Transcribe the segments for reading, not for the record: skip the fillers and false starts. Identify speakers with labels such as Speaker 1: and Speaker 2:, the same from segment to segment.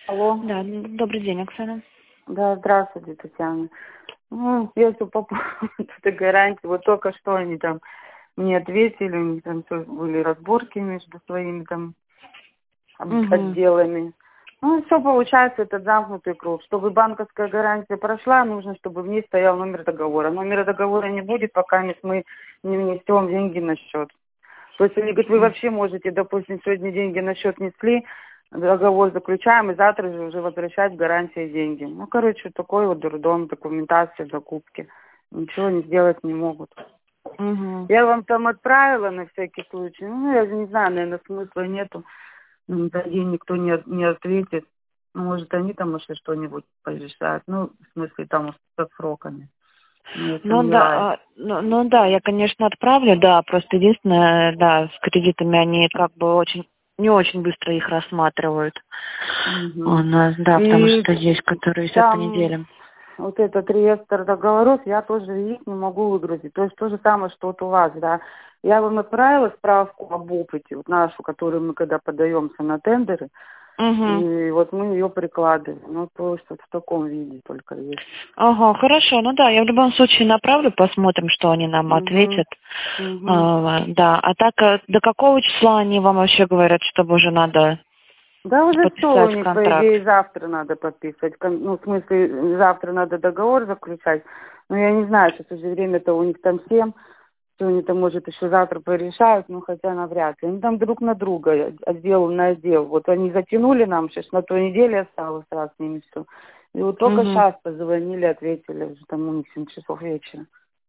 Speaker 1: Алло.
Speaker 2: Да, добрый день, Оксана.
Speaker 1: Да, здравствуйте, Татьяна. Ну, я все по поводу этой гарантии. Вот только что они там мне ответили, у них там всё были разборки между своими там
Speaker 2: Угу.
Speaker 1: отделами. Ну, все получается, этот замкнутый круг. Чтобы банковская гарантия прошла, нужно, чтобы в ней стоял номер договора. Номера договора не будет, пока мы не внесем деньги на счет. То есть они говорят, вы вообще можете, допустим, сегодня деньги на счет несли, договор заключаем, и завтра же уже возвращать гарантии деньги. Ну, короче, такой вот дурдом, документация, закупки. Ничего не сделать не могут.
Speaker 2: Угу.
Speaker 1: Я вам там отправила на всякий случай. Ну, я же не знаю, наверное, смысла нету. За день никто не ответит. Ну, может, они там еще что-нибудь порешают. Ну, в смысле, там со сроками. Ну, я
Speaker 2: Ну
Speaker 1: сомневаюсь.
Speaker 2: да, ну да, я, конечно, отправлю, да, просто единственное, да, с кредитами они как бы не очень быстро их рассматривают. У
Speaker 1: Мгм.
Speaker 2: нас, да, потому
Speaker 1: И
Speaker 2: что есть, которые висят по
Speaker 1: там
Speaker 2: неделям.
Speaker 1: вот этот реестр договоров я тоже их не могу выгрузить. То есть то же самое, что вот у вас, да. Я вам отправила справку об опыте, вот нашу, которую мы когда подаемся на тендеры,
Speaker 2: Угу.
Speaker 1: и вот мы ее прикладываем. Ну, то есть вот в таком виде только есть.
Speaker 2: Ага, хорошо, ну да, я в любом случае направлю, посмотрим, что они нам
Speaker 1: Угу.
Speaker 2: ответят.
Speaker 1: Угу.
Speaker 2: Да, а так, до какого числа они вам вообще говорят, чтобы уже надо
Speaker 1: Да уже все у
Speaker 2: подписать
Speaker 1: них, по
Speaker 2: контракт?
Speaker 1: идее, завтра надо подписывать. Ну, в смысле, завтра надо договор заключать. Но я не знаю, сейчас уже время-то у них там 7. Что они там, может, еще завтра порешают, ну, хотя навряд ли. Они там друг на друга, отдел на отдел. Вот они затянули нам, сейчас на той неделе осталось раз с ними все. И вот только
Speaker 2: Угу.
Speaker 1: сейчас позвонили, ответили, уже там у них 7 часов вечера.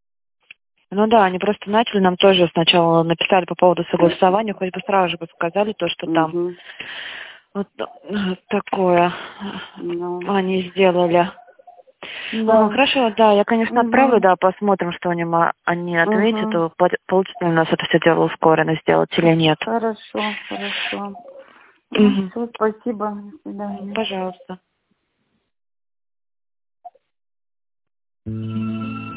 Speaker 2: Ну да, они просто начали, нам тоже сначала написали по поводу согласования, хоть бы сразу же бы сказали то, что там
Speaker 1: Угу.
Speaker 2: вот такое
Speaker 1: Ну,
Speaker 2: они сделали. Ага,
Speaker 1: да.
Speaker 2: хорошо, да, я, конечно, отправлю,
Speaker 1: Угу.
Speaker 2: да, посмотрим, что они ответят,
Speaker 1: Угу.
Speaker 2: получится ли у нас это все дело ускоренно сделать или нет.
Speaker 1: Хорошо, хорошо. Ну,
Speaker 2: Угу.
Speaker 1: все, спасибо. До свидания.
Speaker 2: Пожалуйста.